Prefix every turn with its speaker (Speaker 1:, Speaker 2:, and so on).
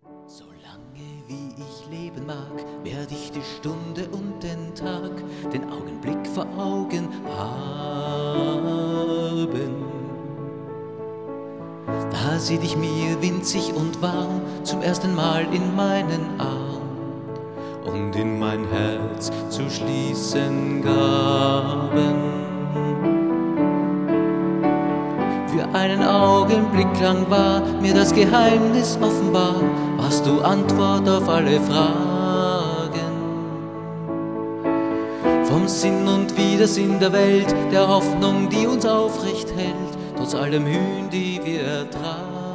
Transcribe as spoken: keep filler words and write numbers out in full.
Speaker 1: Solange wie ich leben mag, werde ich die Stunde und den Tag, den Augenblick vor Augen haben. Da sieh dich mir winzig und warm zum ersten Mal in meinen Arm und in mein Herz zu schließen gaben. Für einen Augenblick lang war mir das Geheimnis offenbar, warst du Antwort auf alle Fragen. Vom Sinn und Widersinn der Welt, der Hoffnung, die uns aufrecht hält, trotz aller Mühen, die wir ertragen.